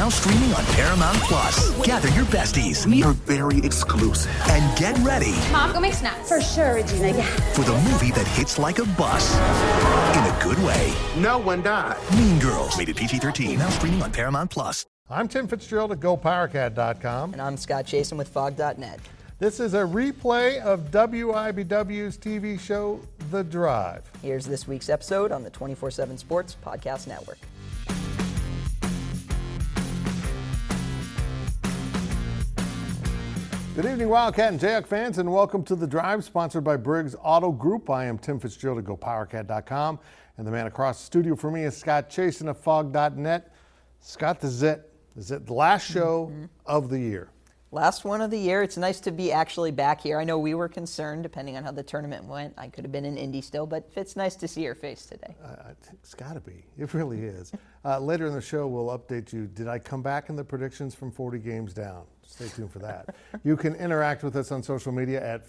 Now streaming on Paramount Plus. Gather your besties. We are very exclusive. And get ready. Mom, go make snacks. For sure, Regina, yeah. For the movie that hits like a bus. In a good way. No one died. Mean Girls. Rated PG-13. Now streaming on Paramount Plus. I'm Tim Fitzgerald at GoPowerCat.com. And I'm Scott Chasen with Fog.net. This is a replay of WIBW's TV show, The Drive. Here's this week's episode on the 24/7 Sports Podcast Network. Good evening, Wildcat and Jayhawk fans, and welcome to The Drive, sponsored by Briggs Auto Group. I am Tim Fitzgerald at GoPowerCat.com, and the man across the studio for me is Scott Chasen of Fog.net. Scott, this is it the last show of the year? Last one of the year. It's nice to be actually back here. I know we were concerned, depending on how the tournament went. I could have been in Indy still, but it's nice to see your face today. It's got to be. It really is. Later in the show, we'll update you. Did I come back in the predictions from 40 games down? Stay tuned for that. You can interact with us on social media at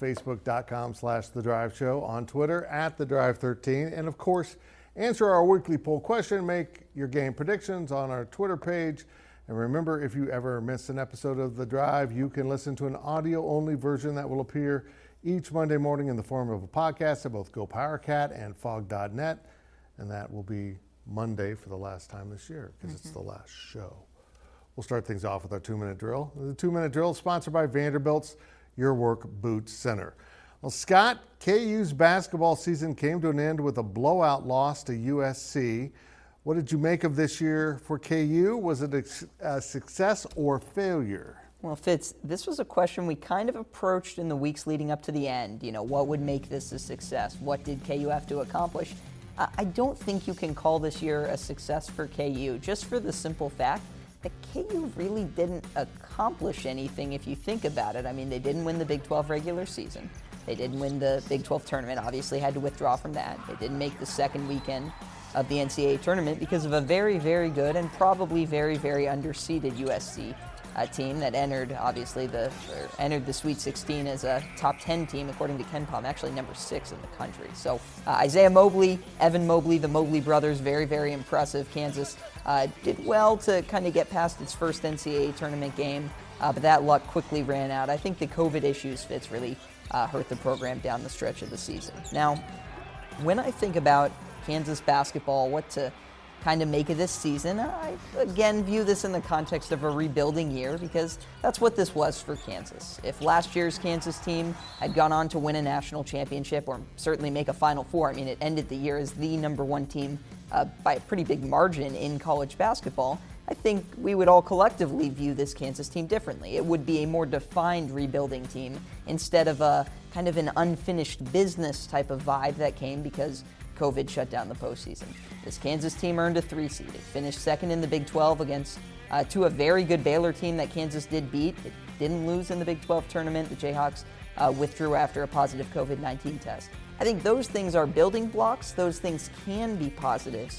facebook.com/thedriveshow, on Twitter at thedrive13, and of course, answer our weekly poll question, make your game predictions on our Twitter page. And remember, if you ever miss an episode of The Drive, you can listen to an audio-only version that will appear each Monday morning in the form of a podcast at both GoPowerCat and Fog.net. And that will be Monday for the last time this year, because it's the last show. We'll start things off with our 2-minute drill. The 2-minute drill is sponsored by Vanderbilt's Your Work Boots Center. Well, Scott, KU's basketball season came to an end with a blowout loss to USC. What did you make of this year for KU? Was it a success or failure? Well, Fitz, this was a question we kind of approached in the weeks leading up to the end. You know, what would make this a success? What did KU have to accomplish? I don't think you can call this year a success for KU, just for the simple fact that KU really didn't accomplish anything if you think about it. I mean, they didn't win the Big 12 regular season. They didn't win the Big 12 tournament, obviously had to withdraw from that. They didn't make the second weekend of the NCAA tournament because of a very, very good and probably very, very underseeded USC team that entered, obviously, entered the Sweet 16 as a top 10 team, according to KenPom, actually number 6 in the country. So Isaiah Mobley, Evan Mobley, the Mobley brothers, very, very impressive. Kansas did well to kind of get past its first NCAA tournament game, but that luck quickly ran out. I think the COVID issues, Fitz, really hurt the program down the stretch of the season. Now, when I think about Kansas basketball, what to kind of make of this season, I again view this in the context of a rebuilding year, because that's what this was for Kansas. If last year's Kansas team had gone on to win a national championship or certainly make a Final Four, I mean, it ended the year as the number one team by a pretty big margin in college basketball, I think we would all collectively view this Kansas team differently. It would be a more defined rebuilding team instead of a kind of an unfinished business type of vibe that came because COVID shut down the postseason. This Kansas team earned a 3 seed. It finished second in the Big 12 against to a very good Baylor team that Kansas did beat. It didn't lose in the Big 12 tournament. The Jayhawks withdrew after a positive COVID-19 test. I think those things are building blocks. Those things can be positives.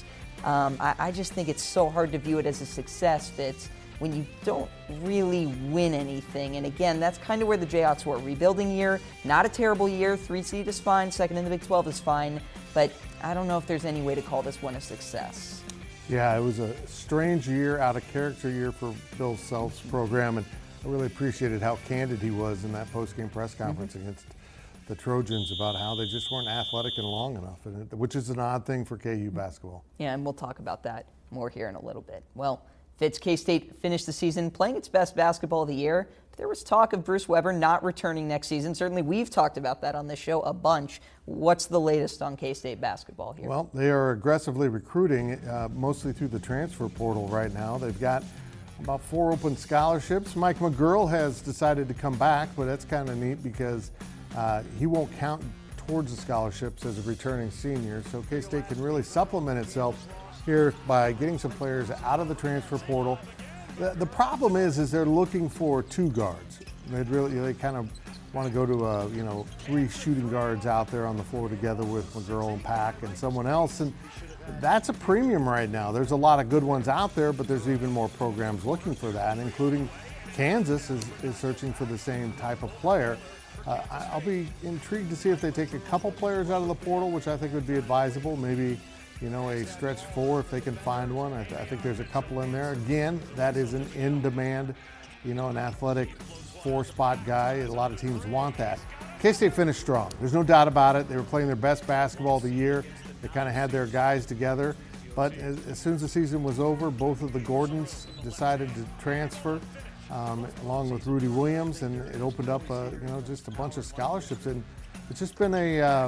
I just think it's so hard to view it as a success, Fitz, when you don't really win anything. And again, that's kind of where the Jayhawks were. Rebuilding year, not a terrible year. 3 seed is fine. Second in the Big 12 is fine. But I don't know if there's any way to call this one a success. Yeah, it was a strange year, out of character year for Bill Self's program, and I really appreciated how candid he was in that post-game press conference against the Trojans about how they just weren't athletic and long enough, which is an odd thing for KU basketball. Yeah, and we'll talk about that more here in a little bit. Well, Fitz, K-State finished the season playing its best basketball of the year. But there was talk of Bruce Weber not returning next season. Certainly we've talked about that on this show a bunch. What's the latest on K-State basketball here? Well, they are aggressively recruiting, mostly through the transfer portal right now. They've got about 4 open scholarships. Mike McGurl has decided to come back, but that's kind of neat because he won't count towards the scholarships as a returning senior. So K-State can really supplement itself here by getting some players out of the transfer portal. The problem is they're looking for 2 guards. They kind of want to go to 3 shooting guards out there on the floor together with McGurl and Pack and someone else, and that's a premium right now. There's a lot of good ones out there, but there's even more programs looking for that, including Kansas is searching for the same type of player. I'll be intrigued to see if they take a couple players out of the portal, which I think would be advisable. Maybe a stretch four if they can find one. I think there's a couple in there. Again, that is an in-demand, an athletic four-spot guy. A lot of teams want that. K-State finished strong. There's no doubt about it. They were playing their best basketball of the year. They kind of had their guys together. But as soon as the season was over, both of the Gordons decided to transfer, along with Rudy Williams, and it opened up, just a bunch of scholarships. And it's just been a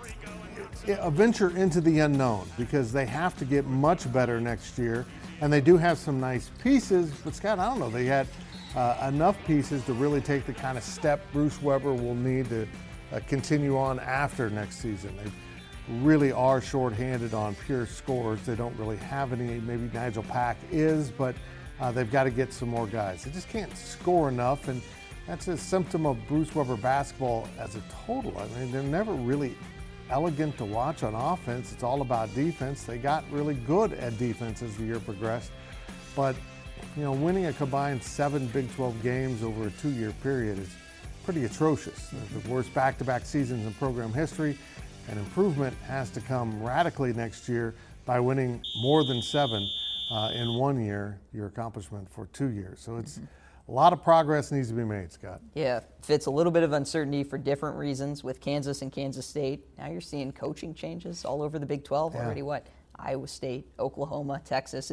venture into the unknown because they have to get much better next year. And they do have some nice pieces, but Scott, I don't know, they had enough pieces to really take the kind of step Bruce Weber will need to continue on after next season. They really are shorthanded on pure scores. They don't really have any. Maybe Nigel Pack is, but they've got to get some more guys. They just can't score enough, and that's a symptom of Bruce Weber basketball as a total. I mean, they're never really elegant to watch on offense. It's all about defense. They got really good at defense as the year progressed, but winning a combined 7 Big 12 games over a 2-year period is pretty atrocious. The worst back-to-back seasons in program history. And improvement has to come radically next year by winning more than 7 in 1 year, your accomplishment for 2 years. So it's a lot of progress needs to be made, Scott. Yeah, fits a little bit of uncertainty for different reasons with Kansas and Kansas State. Now you're seeing coaching changes all over the Big 12 already. Iowa State, Oklahoma, Texas.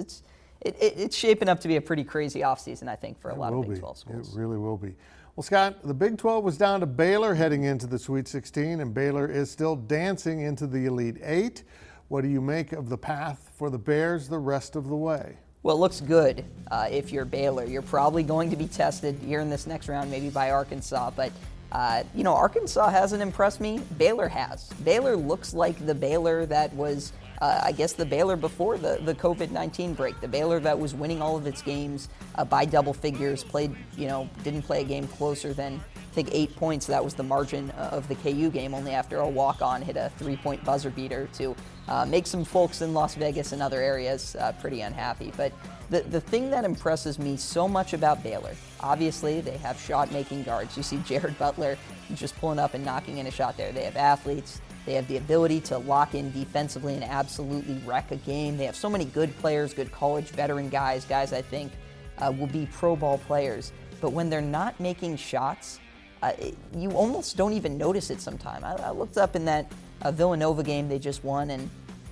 It's shaping up to be a pretty crazy offseason, I think, for a lot of Big 12 schools. It really will be. Well, Scott, the Big 12 was down to Baylor heading into the Sweet 16, and Baylor is still dancing into the Elite Eight. What do you make of the path for the Bears the rest of the way? Well, it looks good if you're Baylor. You're probably going to be tested here in this next round, maybe by Arkansas. But, Arkansas hasn't impressed me. Baylor has. Baylor looks like the Baylor that was the Baylor before the COVID-19 break, the Baylor that was winning all of its games by double figures, didn't play a game closer than, I think, 8 points. That was the margin of the KU game, only after a walk-on hit a 3-point buzzer beater to make some folks in Las Vegas and other areas pretty unhappy. But the thing that impresses me so much about Baylor, obviously they have shot-making guards. You see Jared Butler just pulling up and knocking in a shot there. They have athletes. They have the ability to lock in defensively and absolutely wreck a game. They have so many good players, good college veteran guys I think will be pro ball players. But when they're not making shots, you almost don't even notice it sometimes. I looked up in that Villanova game they just won, and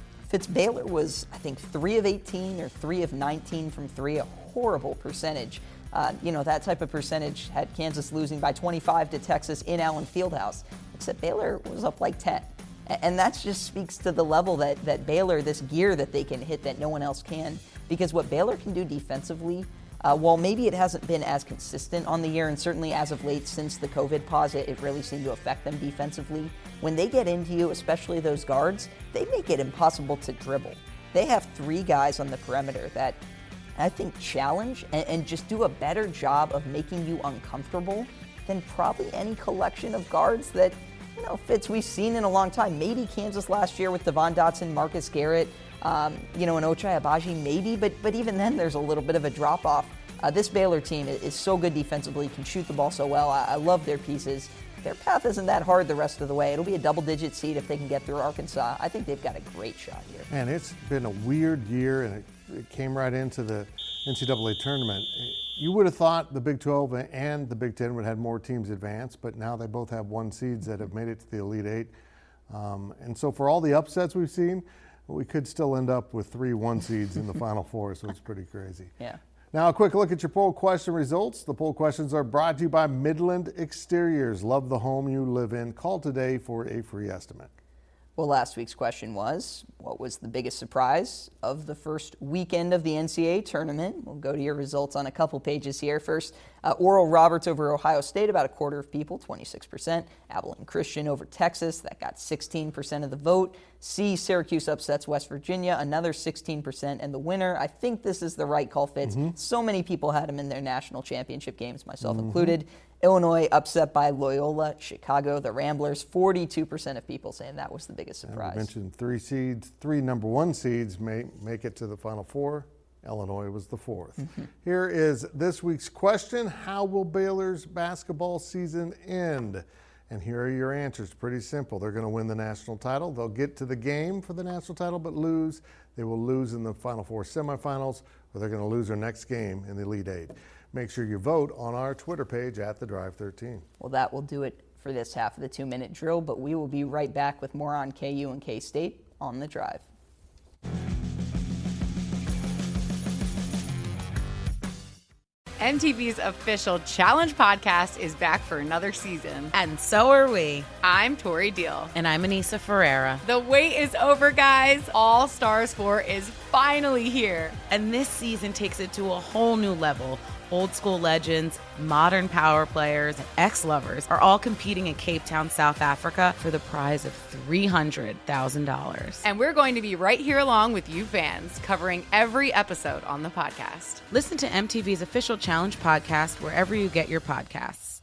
Baylor was, I think, 3 of 18 or 3 of 19 from 3, a horrible percentage. That type of percentage had Kansas losing by 25 to Texas in Allen Fieldhouse, except Baylor was up like 10. And that just speaks to the level that Baylor, this gear that they can hit that no one else can. Because what Baylor can do defensively, while maybe it hasn't been as consistent on the year, and certainly as of late since the COVID pause, it really seemed to affect them defensively. When they get into you, especially those guards, they make it impossible to dribble. They have 3 guys on the perimeter that I think challenge and just do a better job of making you uncomfortable than probably any collection of guards that, Fitz, we've seen in a long time. Maybe Kansas last year with Devon Dotson, Marcus Garrett, and Ochai Agbaji, maybe, but even then there's a little bit of a drop-off. This Baylor team is so good defensively, can shoot the ball so well. I love their pieces. Their path isn't that hard the rest of the way. It'll be a double-digit seed if they can get through Arkansas. I think they've got a great shot here. Man, it's been a weird year, and it came right into the NCAA tournament. You would have thought the Big 12 and the Big 10 would have had more teams advance, but now they both have 1 seeds that have made it to the Elite Eight. And so for all the upsets we've seen, we could still end up with 3 1 seeds in the Final Four, so it's pretty crazy. Yeah. Now a quick look at your poll question results. The poll questions are brought to you by Midland Exteriors. Love the home you live in. Call today for a free estimate. Well, last week's question was, what was the biggest surprise of the first weekend of the NCAA tournament? We'll go to your results on a couple pages here. First, Oral Roberts over Ohio State, about a quarter of people, 26%. Abilene Christian over Texas, that got 16% of the vote. C, Syracuse upsets West Virginia, another 16%. And the winner, I think this is the right call, Fitz. So many people had them in their national championship games, myself included. Illinois upset by Loyola, Chicago, the Ramblers, 42% of people saying that was the biggest surprise. I mentioned 3 seeds, 3 number 1 seeds make it to the Final Four. Illinois was the 4th. Here is this week's question. How will Baylor's basketball season end? And here are your answers. Pretty simple. They're going to win the national title. They'll get to the game for the national title, but lose. They will lose in the Final Four semifinals, or they're going to lose their next game in the Elite Eight. Make sure you vote on our Twitter page at The Drive 13. Well, that will do it for this half of the 2-minute drill, but we will be right back with more on KU and K-State on The Drive. MTV's official Challenge podcast is back for another season. And so are we. I'm Tori Deal. And I'm Anissa Ferreira. The wait is over, guys. All Stars 4 is finally here. And this season takes it to a whole new level. Old school legends, modern power players, and ex-lovers are all competing in Cape Town, South Africa for the prize of $300,000. And we're going to be right here along with you fans, covering every episode on the podcast. Listen to MTV's official Challenge podcast wherever you get your podcasts.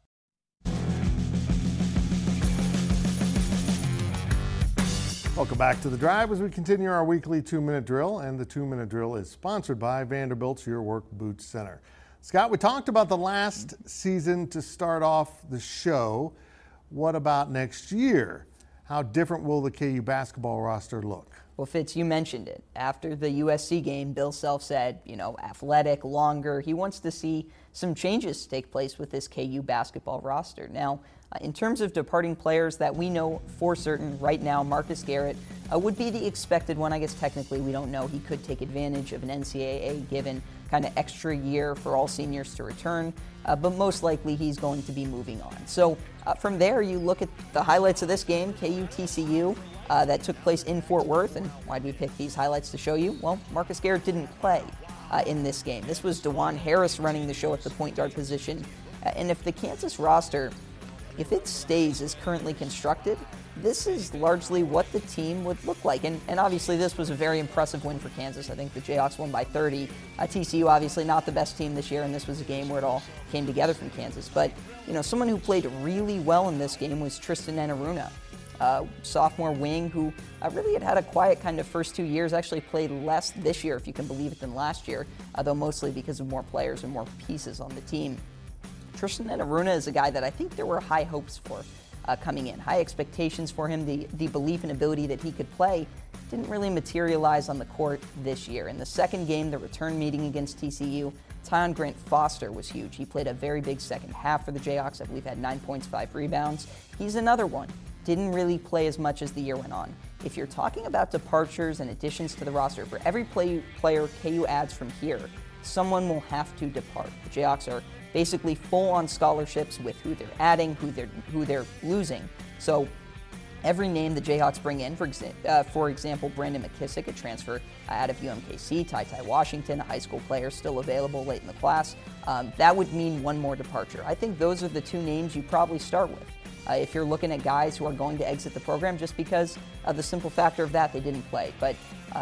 Welcome back to The Drive as we continue our weekly 2-minute drill, and the 2-minute drill is sponsored by Vanderbilt's Your Work Boots Center. Scott, we talked about the last season to start off the show. What about next year? How different will the KU basketball roster look? Well, Fitz, you mentioned it. After the USC game, Bill Self said, athletic, longer. He wants to see some changes take place with this KU basketball roster. Now, in terms of departing players that we know for certain right now, Marcus Garrett would be the expected one. I guess technically we don't know. He could take advantage of an NCAA given kind of extra year for all seniors to return, but most likely he's going to be moving on. So from there, you look at the highlights of this game, KU-TCU, that took place in Fort Worth. And why did we pick these highlights to show you? Well, Marcus Garrett didn't play in this game. This was DeJuan Harris running the show at the point guard position. And if the Kansas roster, if it stays as currently constructed, this is largely what the team would look like. And obviously this was a very impressive win for Kansas. I think the Jayhawks won by 30. TCU obviously not the best team this year, and this was a game where it all came together from Kansas. But, someone who played really well in this game was Tristan Enaruna, sophomore wing who really had a quiet kind of first 2 years, actually played less this year, if you can believe it, than last year, though mostly because of more players and more pieces on the team. Tristan Enaruna is a guy that I think there were high hopes for coming in, high expectations for him. The belief and ability that he could play didn't really materialize on the court this year. In the second game, the return meeting against TCU, Tyon Grant Foster was huge. He played a very big second half for the Jayhawks. I believe had 9 points, 5 rebounds. He's another one. Didn't really play as much as the year went on. If you're talking about departures and additions to the roster, for every player KU adds from here, someone will have to depart. The Jayhawks are basically full on scholarships with who they're adding, who they're losing. So every name the Jayhawks bring in, for example, Brandon McKissick, a transfer out of UMKC, Ty Washington, a high school player still available late in the class, that would mean one more departure. I think those are the two names you probably start with. If you're looking at guys who are going to exit the program, just because of the simple factor of that they didn't play. But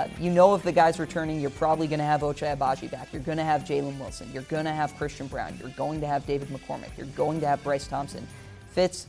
if the guys returning, you're probably going to have Ochai Agbaji back. You're going to have Jalen Wilson. You're going to have Christian Brown. You're going to have David McCormick. You're going to have Bryce Thompson. Fitz,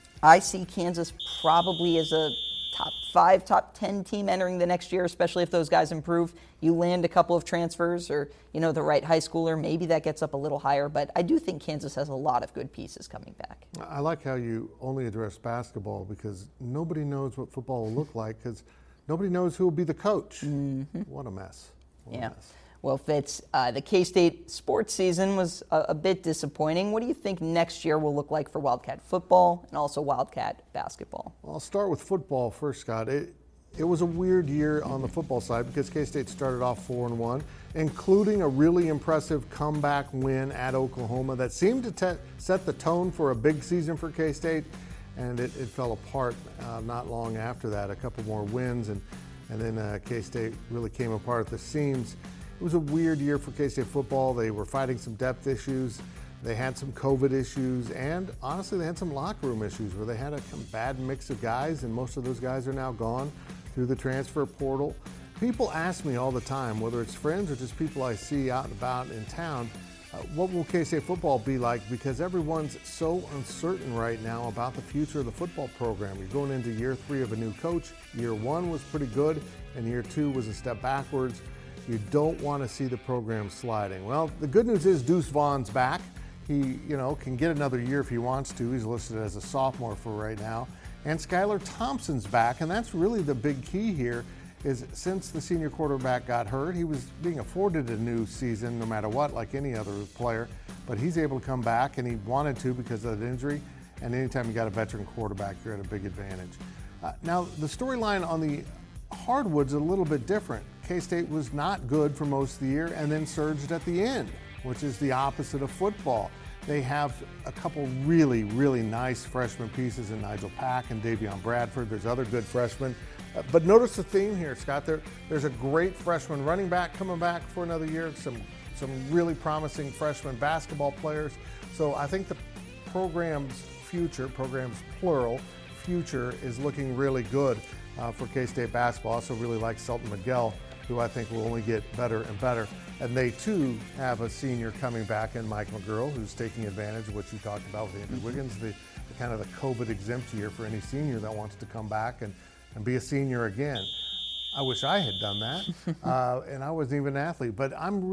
I see Kansas probably as a top 5, top 10 team entering the next year, especially if those guys improve. You land a couple of transfers or, the right high schooler, maybe that gets up a little higher. But I do think Kansas has a lot of good pieces coming back. I like how you only address basketball because nobody knows what football will look like because nobody knows who will be the coach. Mm-hmm. What a mess. What a mess. Well, Fitz, the K-State sports season was a bit disappointing. What do you think next year will look like for Wildcat football and also Wildcat basketball? Well, I'll start with football first, Scott. It was a weird year on the football side because K-State started off 4-1, including a really impressive comeback win at Oklahoma that seemed to set the tone for a big season for K-State, and it fell apart not long after that. A couple more wins, and then K-State really came apart at the seams. It was a weird year for K-State football. They were fighting some depth issues. They had some COVID issues, and honestly, they had some locker room issues where they had a bad mix of guys, and most of those guys are now gone through the transfer portal. People ask me all the time, whether it's friends or just people I see out and about in town, what will K-State football be like? Because everyone's so uncertain right now about the future of the football program. You're going into year 3 of a new coach. Year 1 was pretty good, and year 2 was a step backwards. You don't want to see the program sliding. Well, the good news is Deuce Vaughn's back. He, can get another year if he wants to. He's listed as a sophomore for right now. And Skylar Thompson's back, and that's really the big key here, is since the senior quarterback got hurt, he was being afforded a new season no matter what, like any other player. But he's able to come back, and he wanted to because of that injury. And anytime you got a veteran quarterback, you're at a big advantage. Now, the storyline on the hardwood's a little bit different. K-State was not good for most of the year and then surged at the end, which is the opposite of football. They have a couple really, really nice freshman pieces in Nigel Pack and Davion Bradford. There's other good freshmen. But notice the theme here, Scott. There's a great freshman running back coming back for another year, some really promising freshman basketball players. So I think the program's plural, future is looking really good for K-State basketball. I also really like Selton Miguel, who I think will only get better and better. And they, too, have a senior coming back in Mike McGurl, who's taking advantage of what you talked about with Andrew Wiggins, the kind of the COVID-exempt year for any senior that wants to come back and be a senior again. I wish I had done that, and I wasn't even an athlete. But I'm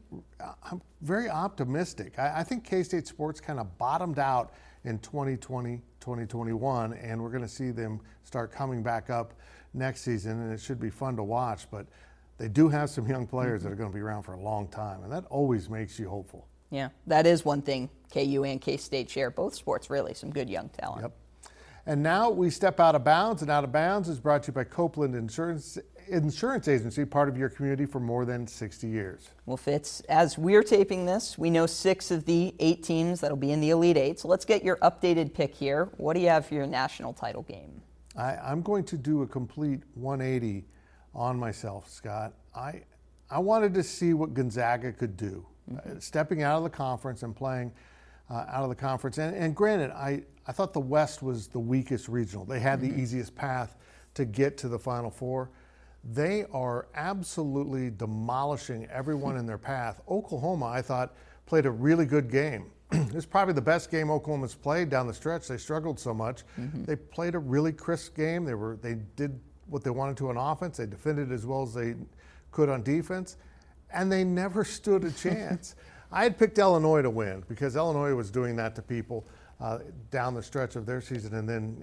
very optimistic. I think K-State sports kind of bottomed out in 2020, 2021, and we're going to see them start coming back up next season, and it should be fun to watch. But they do have some young players that are going to be around for a long time, and that always makes you hopeful. Yeah, that is one thing KU and K-State share. Both sports, really, some good young talent. Yep. And now we step out of bounds, and Out of Bounds is brought to you by Copeland Insurance Agency, part of your community for more than 60 years. Well, Fitz, as we're taping this, we know 6 of the 8 teams that'll be in the Elite Eight. So let's get your updated pick here. What do you have for your national title game? I'm going to do a complete 180 on myself, Scott. I wanted to see what Gonzaga could do, stepping out of the conference and playing out of the conference. And granted, I thought the West was the weakest regional. They had the easiest path to get to the Final Four. They are absolutely demolishing everyone in their path. Oklahoma, I thought, played a really good game. It's probably the best game Oklahoma's played down the stretch. They struggled so much. They played a really crisp game. They did what they wanted to on offense. They defended as well as they could on defense, and they never stood a chance. I had picked Illinois to win because Illinois was doing that to people down the stretch of their season, and then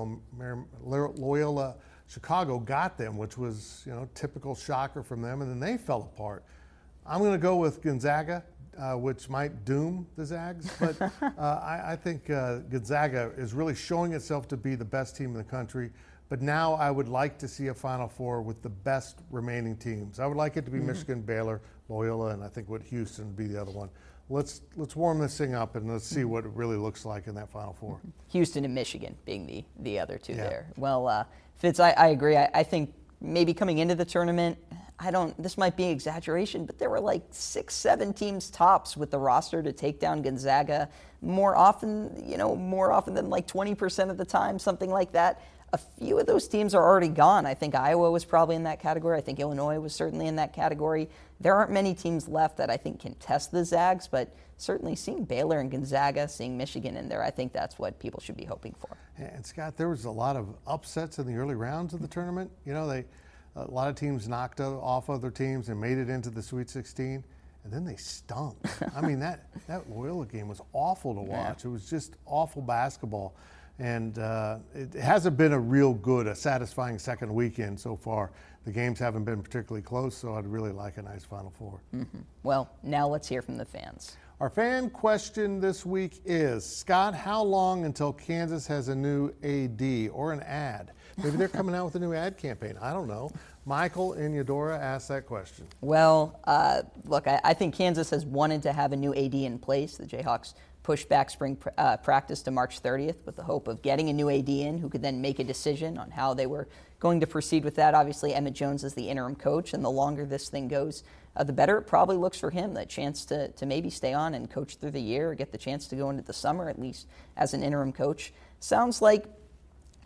Loyola Chicago got them, which was typical shocker from them, and then they fell apart. I'm going to go with Gonzaga, which might doom the Zags, but I think Gonzaga is really showing itself to be the best team in the country. But now I would like to see a Final Four with the best remaining teams. I would like it to be Michigan, Baylor, Loyola, and I think Houston would be the other one. Let's warm this thing up and let's see what it really looks like in that Final Four. Houston and Michigan being the other two there. Well, Fitz, I agree. I think maybe coming into the tournament, this might be an exaggeration, but there were like 6-7 teams tops with the roster to take down Gonzaga more often than like 20% of the time, something like that. A few of those teams are already gone. I think Iowa was probably in that category. I think Illinois was certainly in that category. There aren't many teams left that I think can test the Zags, but certainly seeing Baylor and Gonzaga, seeing Michigan in there, I think that's what people should be hoping for. And Scott, there was a lot of upsets in the early rounds of the tournament. A lot of teams knocked off other teams and made it into the Sweet 16, and then they stunk. I mean, that Loyola game was awful to watch. It was just awful basketball. And it hasn't been a satisfying second weekend so far. The games haven't been particularly close, so I'd really like a nice Final Four. Well, now let's hear from the fans. Our fan question this week is, Scott, how long until Kansas has a new AD or an ad? Maybe they're coming out with a new ad campaign. I don't know. Michael in Eudora asked that question. Well, look, I think Kansas has wanted to have a new AD in place. The Jayhawks pushed back spring practice to March 30th with the hope of getting a new AD in who could then make a decision on how they were going to proceed with that. Obviously, Emmett Jones is the interim coach, and the longer this thing goes, the better it probably looks for him, the chance to maybe stay on and coach through the year or get the chance to go into the summer, at least as an interim coach. Sounds like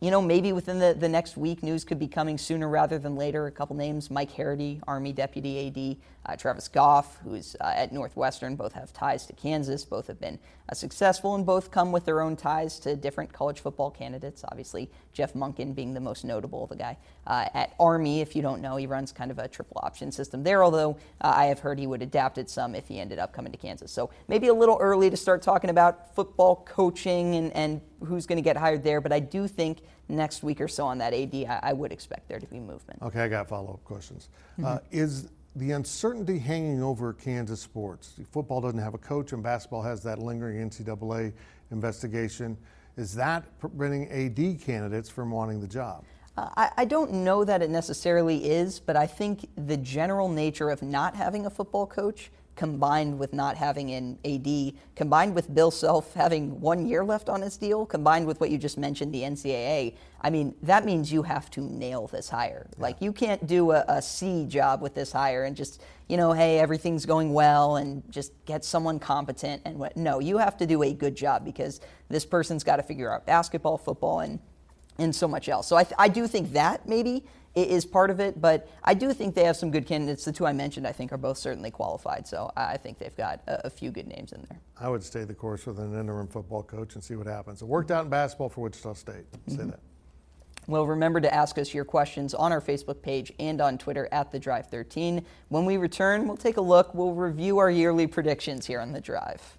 maybe within the next week, news could be coming sooner rather than later. A couple names: Mike Harity, Army Deputy AD, Travis Goff, who's at Northwestern. Both have ties to Kansas. Both have been successful, and both come with their own ties to different college football candidates. Obviously, Jeff Monken being the most notable, the guy at Army. If you don't know, he runs kind of a triple option system there, although I have heard he would adapt it some if he ended up coming to Kansas. So maybe a little early to start talking about football coaching and who's going to get hired there, but I do think next week or so on that AD, I would expect there to be movement. Okay, I got follow-up questions. Is the uncertainty hanging over Kansas sports? Football doesn't have a coach, and basketball has that lingering NCAA investigation. Is that preventing AD candidates from wanting the job? I don't know that it necessarily is, but I think the general nature of not having a football coach combined with not having an AD, combined with Bill Self having 1 year left on his deal, combined with what you just mentioned, the NCAA, I mean, that means you have to nail this hire. Yeah. Like, you can't do a C job with this hire and just, hey, everything's going well and just get someone competent. And no, you have to do a good job because this person's got to figure out basketball, football, and so much else. So I do think that maybe is part of it, but I do think they have some good candidates. The two I mentioned, I think, are both certainly qualified, so I think they've got a few good names in there. I would stay the course with an interim football coach and see what happens. It worked out in basketball for Wichita State. Say that. Well, remember to ask us your questions on our Facebook page and on Twitter at The Drive 13. When we return, we'll take a look. We'll review our yearly predictions here on The Drive.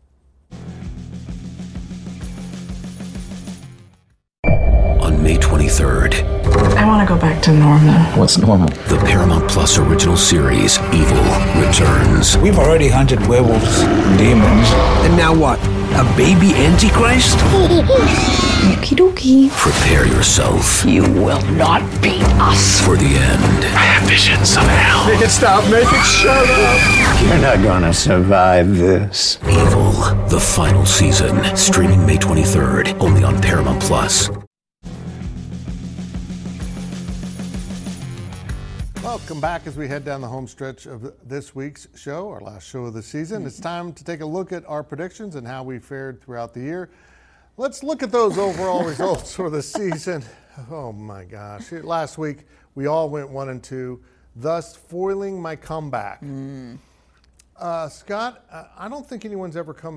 On May 23rd. I want to go back to normal. What's normal? The Paramount Plus original series, Evil, returns. We've already hunted werewolves, demons. And now what? A baby Antichrist? Okie dokie. Prepare yourself. You will not beat us. For the end. I have visions of hell. Make it stop. Make it shut up. You're not gonna survive this. Evil, the final season. Streaming May 23rd. Only on Paramount Plus. Welcome back as we head down the home stretch of this week's show, our last show of the season. It's time to take a look at our predictions and how we fared throughout the year. Let's look at those overall results for the season. Oh my gosh. Last week, we all went 1-2, thus foiling my comeback. Scott, I don't think anyone's ever come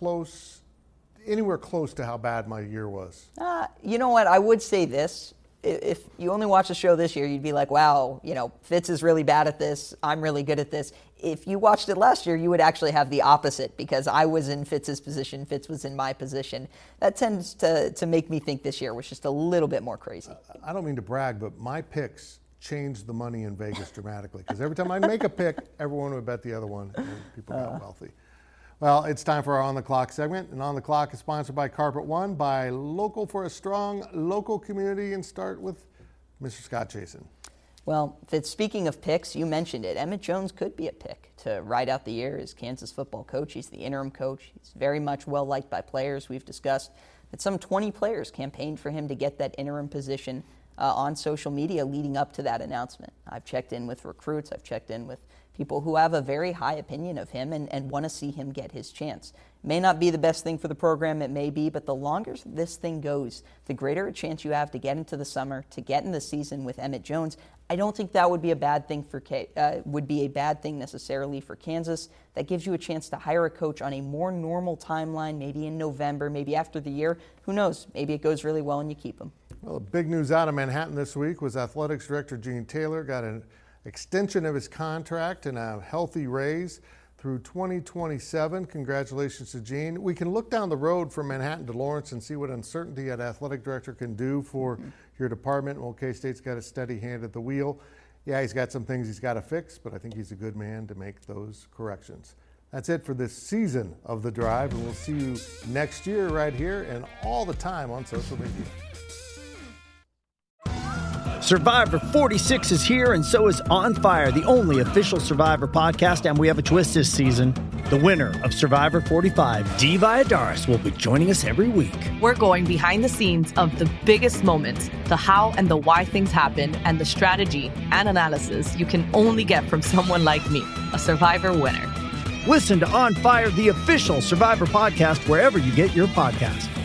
anywhere close to how bad my year was. You know what? I would say this. If you only watch the show this year, you'd be like, wow, Fitz is really bad at this. I'm really good at this. If you watched it last year, you would actually have the opposite because I was in Fitz's position. Fitz was in my position. That tends to make me think this year was just a little bit more crazy. I don't mean to brag, but my picks changed the money in Vegas dramatically because every time I make a pick, everyone would bet the other one and people got wealthy. Well, it's time for our On the Clock segment, and On the Clock is sponsored by Carpet One, by Local for a Strong Local Community, and start with Mr. Scott Chasen. Well, Fitz, speaking of picks, you mentioned it. Emmett Jones could be a pick to ride out the year as Kansas football coach. He's the interim coach. He's very much well-liked by players. We've discussed that some 20 players campaigned for him to get that interim position on social media leading up to that announcement. I've checked in with recruits. I've checked in with people who have a very high opinion of him and want to see him get his chance. May not be the best thing for the program, it may be, but the longer this thing goes, the greater a chance you have to get into the summer, to get in the season with Emmett Jones. I don't think that would be a bad thing necessarily for Kansas. That gives you a chance to hire a coach on a more normal timeline, maybe in November, maybe after the year. Who knows? Maybe it goes really well and you keep him. Well, big news out of Manhattan this week was Athletics Director Gene Taylor got an extension of his contract and a healthy raise through 2027. Congratulations to Gene. We can look down the road from Manhattan to Lawrence and see what uncertainty an athletic director can do for your department. Well, K-State's got a steady hand at the wheel. Yeah, he's got some things he's got to fix, but I think he's a good man to make those corrections. That's it for this season of The Drive, and we'll see you next year right here and all the time on social media. Survivor 46 is here, and so is On Fire, the only official Survivor podcast, and we have a twist this season. The winner of Survivor 45, Dee Valladares, will be joining us every week. We're going behind the scenes of the biggest moments, the how and the why things happen, and the strategy and analysis you can only get from someone like me, a Survivor winner. Listen to On Fire, the official Survivor podcast, wherever you get your podcast.